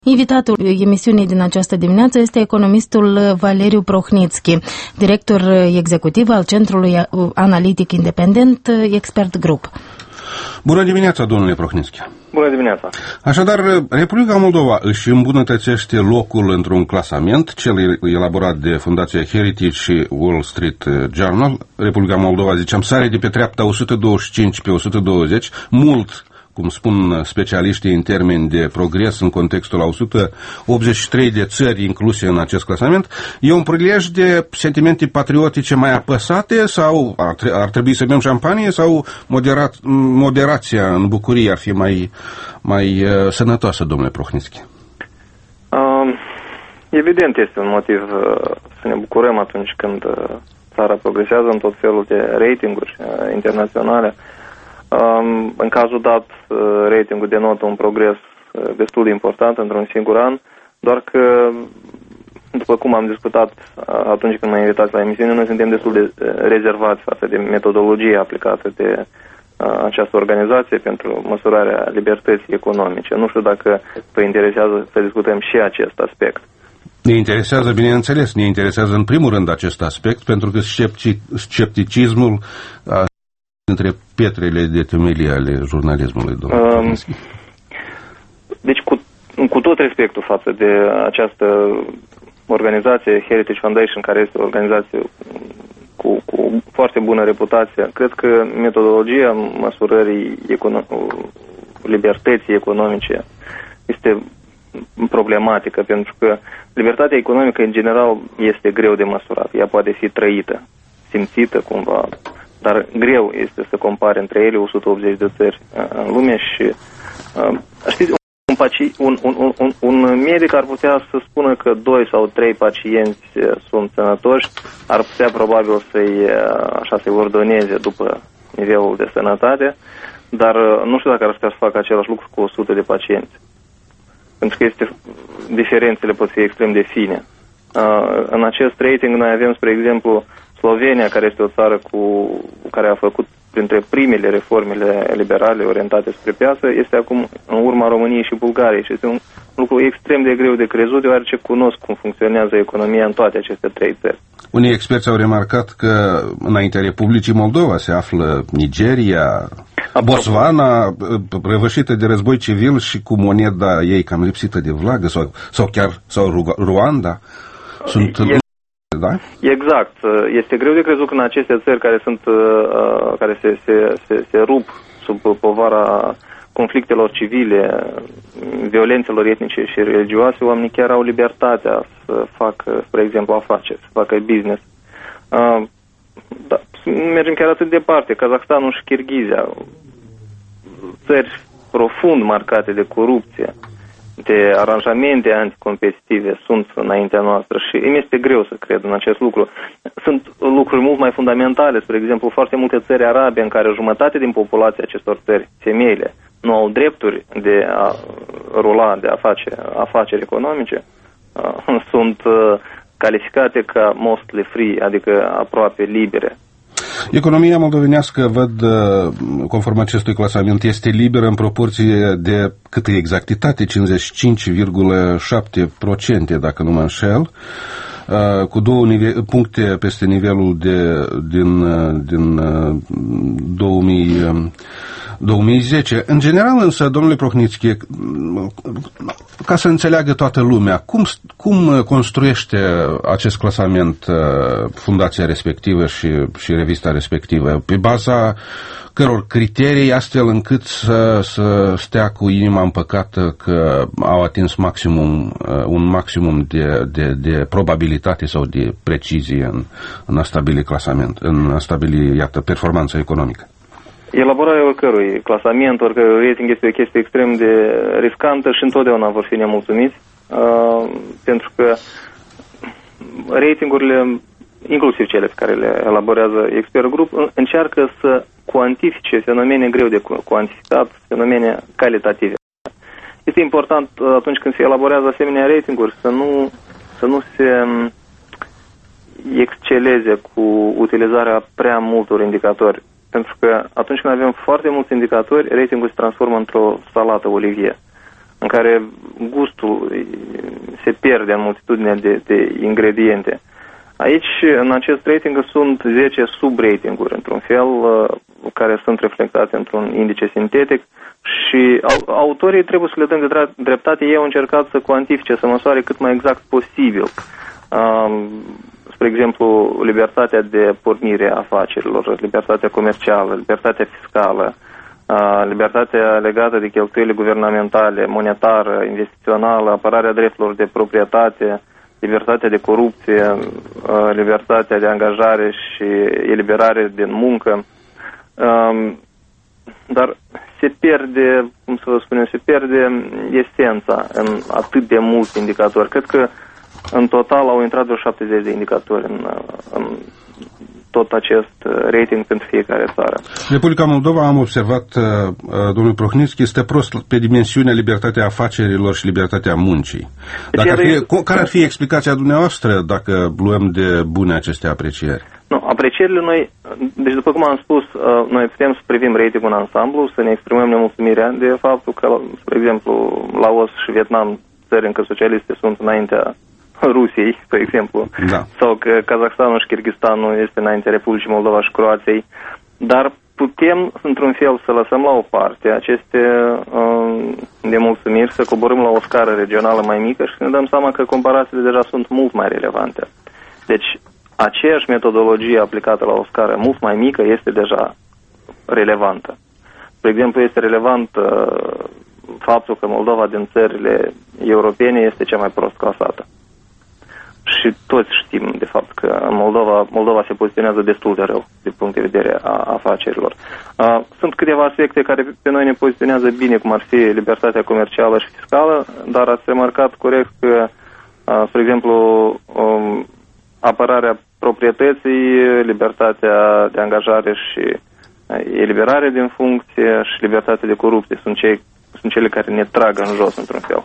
Invitatul emisiunii din această dimineață este economistul Valeriu Prohnitski, director executiv al Centrului Analitic Independent Expert Group. Bună dimineața, domnule Prohnitski. Bună dimineața. Așadar, Republica Moldova își îmbunătățește locul într-un clasament, cel elaborat de Fundația Heritage și Wall Street Journal. Republica Moldova, ziceam, sare de pe treapta 125 pe 120, mult, cum spun specialiștii în termeni de progres în contextul a 183 de țări incluse în acest clasament. E un prilej de sentimente patriotice mai apăsate sau ar trebui să bem șampanie sau moderația în bucurie ar fi mai sănătoasă, domnule Prohnitski? Evident este un motiv să ne bucurăm atunci când țara progresează în tot felul de ratinguri internaționale. În cazul dat, ratingul denotă un progres destul de important într-un singur an, doar că, după cum am discutat atunci când m-am invitat la emisiune, noi suntem destul de rezervați față de metodologia aplicată de această organizație pentru măsurarea libertății economice. Nu știu dacă vă interesează să discutăm și acest aspect. Ne interesează, bineînțeles, ne interesează în primul rând acest aspect, pentru că scepticismul între pietrele de temelie ale jurnalismului, domnule Prohnitski. Deci, cu tot respectul față de această organizație, Heritage Foundation, care este o organizație cu foarte bună reputație, cred că metodologia măsurării libertății economice este problematică, pentru că libertatea economică, în general, este greu de măsurat. Ea poate fi trăită, simțită cumva, dar greu este să compare între ele 180 de țări în lume și știți, un medic ar putea să spună că 2 sau 3 pacienți sunt sănătoși, ar putea probabil să-i ordoneze după nivelul de sănătate, dar nu știu dacă ar putea să facă același lucru cu 100 de pacienți. Pentru că diferențele pot fi extrem de fine. În acest rating noi avem, spre exemplu, Slovenia, care este o țară care a făcut printre primele reformele liberale orientate spre piață, este acum în urma României și Bulgariei și este un lucru extrem de greu de crezut, deoarece cunosc cum funcționează economia în toate aceste 3 țări. Unii experți au remarcat că înaintea Republicii Moldova se află Nigeria, Botswana, răvășită de război civil și cu moneda ei cam lipsită de vlagă, sau Rwanda. Da? Exact. Este greu de crezut că în aceste țări care se rup sub povara conflictelor civile, violențelor etnice și religioase, oamenii chiar au libertatea să facă, spre exemplu, afaceri, să facă business. Mergem chiar atât de departe. Kazakhstanul și Kirghizia, țări profund marcate de corupție, de aranjamente anticompetitive sunt înaintea noastră și îmi este greu să cred în acest lucru. Sunt lucruri mult mai fundamentale, spre exemplu, foarte multe țări arabe în care jumătate din populația acestor țări, femeile, nu au drepturi de a rula, de a face afaceri economice, sunt calificate ca mostly free, adică aproape libere. Economia moldovenească, văd, conform acestui clasament, este liberă în proporție de câtă exactitate, 55,7%, dacă nu mă înșel, cu 2 puncte peste nivelul din 2010. În general, însă, domnule Prohnitski, ca să înțeleagă toată lumea, cum construiește acest clasament fundația respectivă și revista respectivă? Pe baza căror criterii, astfel încât să stea cu inima împăcată că au atins un maximum de probabilitate sau de precizie în a stabili clasament, în a stabili, iată, performanța economică? Elaborarea oricărui clasament, oricărui rating este o chestie extrem de riscantă și întotdeauna vor fi nemulțumiți, pentru că ratingurile, inclusiv cele pe care le elaborează Expert Group, încearcă să cuantifice fenomene greu de cuantificat, fenomene calitative. Este important atunci când se elaborează asemenea ratinguri să nu se exceleze cu utilizarea prea multor indicatori. Pentru că atunci când avem foarte mulți indicatori, ratingul se transformă într-o salată olivier. în care gustul se pierde în multitudinea de ingrediente. Aici, în acest rating, sunt 10 sub-ratinguri, într-un fel, care sunt reflectate într-un indice sintetic și autorii trebuie să le dăm de dreptate. Ei au încercat să cuantifice, să măsoare cât mai exact posibil. Spre exemplu, libertatea de pornire a afacerilor, libertatea comercială, libertatea fiscală, libertatea legată de cheltuielile guvernamentale, monetară, investițională, apărarea drepturilor de proprietate, libertatea de corupție, libertatea de angajare și eliberare din muncă. Dar se pierde, cum să vă spunem, se pierde esența în atât de mulți indicatori. Cred că în total au intrat vreo 70 de indicatori în tot acest rating pentru fiecare țară. Republica Moldova, am observat, domnul Prohnitski, este prost pe dimensiunea libertatea afacerilor și libertatea muncii. Care ar fi explicația dumneavoastră dacă luăm de bune aceste aprecieri? Nu, aprecierile noi, deci după cum am spus, noi putem să privim ratingul în ansamblu, să ne exprimăm nemulțumirea de faptul că, spre exemplu, Laos și Vietnam, țări încă socialiste, sunt înaintea Rusiei, spre exemplu, da. Sau că Kazakhstanul și Kyrgyzstanul este înaintea Republicii Moldova și Croației, dar putem, într-un fel, să lăsăm la o parte aceste nemulțumiri, să coborâm la o scară regională mai mică și să ne dăm seama că comparațiile deja sunt mult mai relevante. Deci, aceeași metodologie aplicată la o scară mult mai mică este deja relevantă. Spre exemplu, este relevant faptul că Moldova din țările europene este cea mai prost clasată. Și toți știm, de fapt, că în Moldova se poziționează destul de rău din punct de vedere a afacerilor. Sunt câteva aspecte care pe noi ne poziționează bine, cum ar fi libertatea comercială și fiscală, dar ați remarcat corect că, spre exemplu, apărarea proprietății, libertatea de angajare și eliberare din funcție și libertatea de corupție sunt cele care ne trag în jos, într-un fel.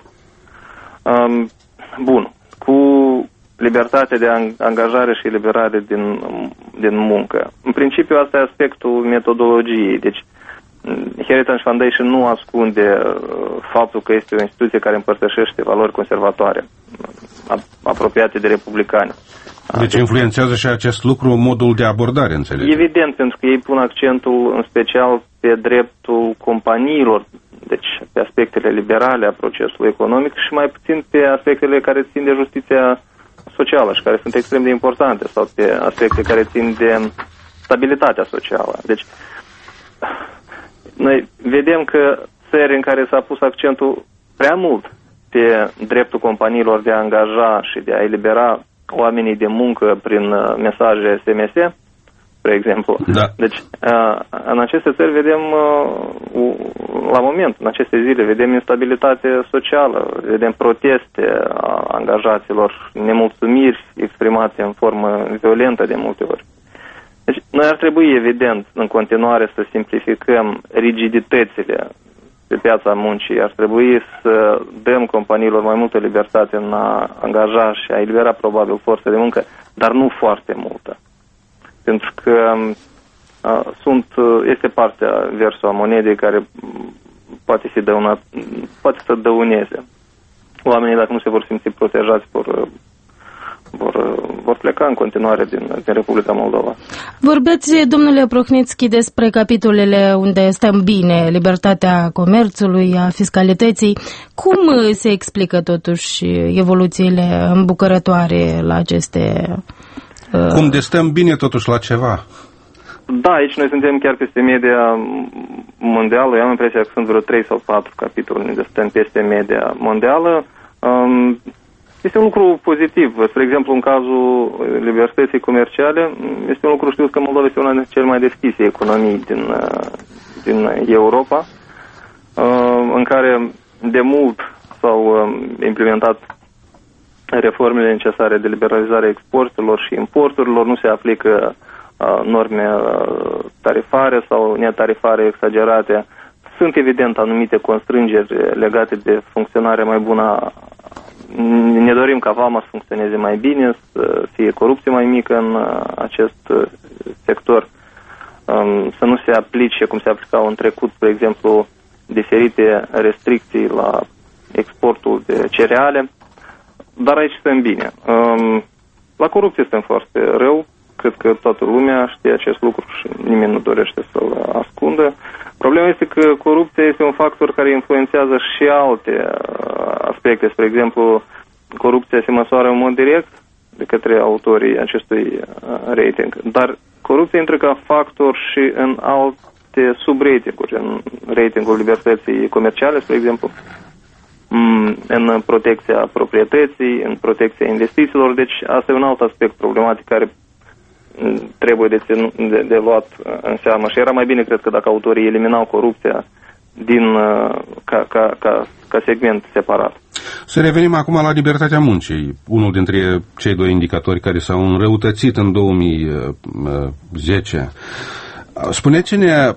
Bun. Cu libertatea de angajare și eliberare din muncă. În principiu, asta e aspectul metodologiei. Deci, Heritage Foundation nu ascunde faptul că este o instituție care împărtășește valori conservatoare, apropiate de republicani. Deci influențează și acest lucru modul de abordare, înțeleg? Evident, pentru că ei pun accentul în special pe dreptul companiilor, deci pe aspectele liberale a procesului economic și mai puțin pe aspectele care țin de justiția socială și care sunt extrem de importante, sau pe aspecte care țin de stabilitatea socială. Deci, noi vedem că țări în care s-a pus accentul prea mult pe dreptul companiilor de a angaja și de a elibera oamenii de muncă prin mesaje SMS, spre exemplu. Da. Deci, în aceste țări vedem, la moment, în aceste zile, vedem instabilitate socială, vedem proteste a angajaților, nemulțumiri exprimate în formă violentă de multe ori. Deci, noi ar trebui, evident, în continuare să simplificăm rigiditățile pe piața muncii. Ar trebui să dăm companiilor mai multă libertate în a angaja și a elibera probabil forță de muncă, dar nu foarte multă. Pentru că este partea versul a monedei care poate să dăuneze. Oamenii, dacă nu se vor simți protejați, vor pleca în continuare din Republica Moldova. Vorbeți, domnule Prohnitski, despre capitolele unde stăm bine, libertatea comerțului, a fiscalității. Cum se explică totuși evoluțiile îmbucurătoare la aceste... Cum de stăm bine totuși la ceva? Da, aici noi suntem chiar peste media mondială. Eu am impresia că sunt vreo 3 sau 4 capitole unde suntem peste media mondială. Este un lucru pozitiv. Spre exemplu, în cazul libertății comerciale, este un lucru știut că Moldova este una dintre cele mai deschise economii din Europa, în care de mult s-au implementat reformele necesare de liberalizare a exporturilor și importurilor, nu se aplică norme tarifare sau netarifare exagerate. Sunt evident anumite constrângeri legate de funcționarea mai bună. Ne dorim ca VAMA să funcționeze mai bine, să fie corupție mai mică în acest sector, să nu se aplice cum se aplicau în trecut, de exemplu, diferite restricții la exportul de cereale, dar aici stăm bine. La corupție stăm foarte rău, cred că toată lumea știe acest lucru și nimeni nu dorește să-l ascundă. Problema este că corupția este un factor care influențează și alte aspecte. Spre exemplu, corupția se măsoară în mod direct de către autorii acestui rating, dar corupția intră ca factor și în alte sub-ratinguri, în ratingul libertății comerciale, spre exemplu, în protecția proprietății, în protecția investițiilor. Deci asta e un alt aspect problematic care trebuie de luat în seamă. Și era mai bine, cred că, dacă autorii eliminau corupția ca segment separat. Să revenim acum la libertatea muncii, unul dintre cei doi indicatori care s-au înrăutățit în 2010. Spuneți-ne,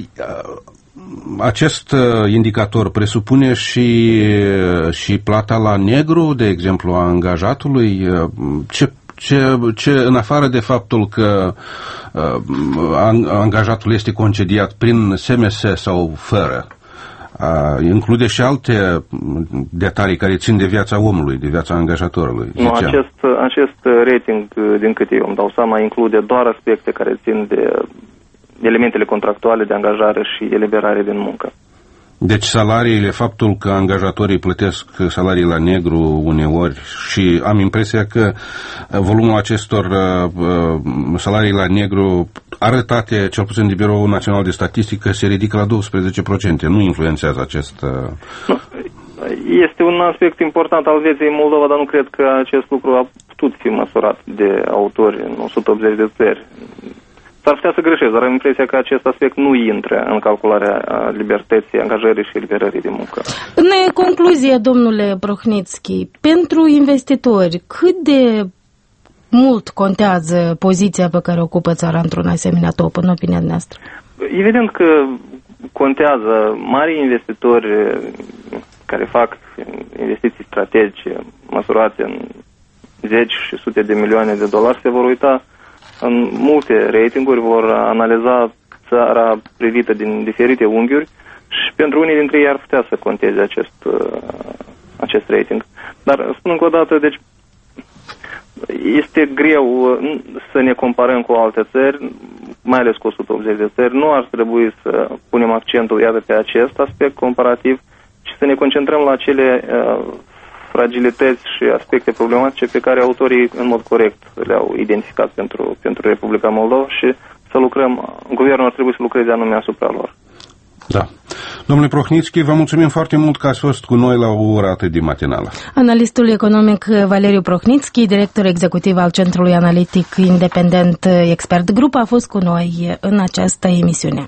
acest indicator presupune și plata la negru, de exemplu, a angajatului? Ce, în afară de faptul că angajatul este concediat prin SMS sau fără, include și alte detalii care țin de viața omului, de viața angajatorului? Nu, acest rating, din câte eu îmi dau seama, include doar aspecte care țin de elementele contractuale de angajare și eliberare din muncă. Deci salariile, faptul că angajatorii plătesc salarii la negru uneori și am impresia că volumul acestor salarii la negru arătate, cel puțin de Biroul Național de Statistică, se ridică la 12%. Nu influențează acest... Nu. Este un aspect important al vieții în Moldova, dar nu cred că acest lucru a putut fi măsurat de autori în 180 de țări. S-ar putea să greșesc, dar am impresia că acest aspect nu intră în calcularea libertății, angajării și eliberării de muncă. În concluzie, domnule Prohnitski, pentru investitori, cât de mult contează poziția pe care o ocupă țara într-un asemenea top, în opinia noastră? Evident că contează. Mari investitori care fac investiții strategice măsurate în zeci și sute de milioane de dolari se vor uita în multe ratinguri, vor analiza țara privită din diferite unghiuri și pentru unii dintre ei ar putea să conteze acest rating. Dar spun încă o dată, deci este greu să ne comparăm cu alte țări, mai ales cu 180 de țări. Nu ar trebui să punem accentul iată pe acest aspect comparativ, ci să ne concentrăm la cele fragilități și aspecte problematice pe care autorii în mod corect le-au identificat pentru Republica Moldova și să lucrăm, guvernul ar trebui să lucreze anume asupra lor. Da. Domnule Prohnitski, vă mulțumim foarte mult că ați fost cu noi la o oră atât de matinală. Analistul economic Valeriu Prohnitski, director executiv al Centrului Analitic Independent Expert Group, a fost cu noi în această emisiune.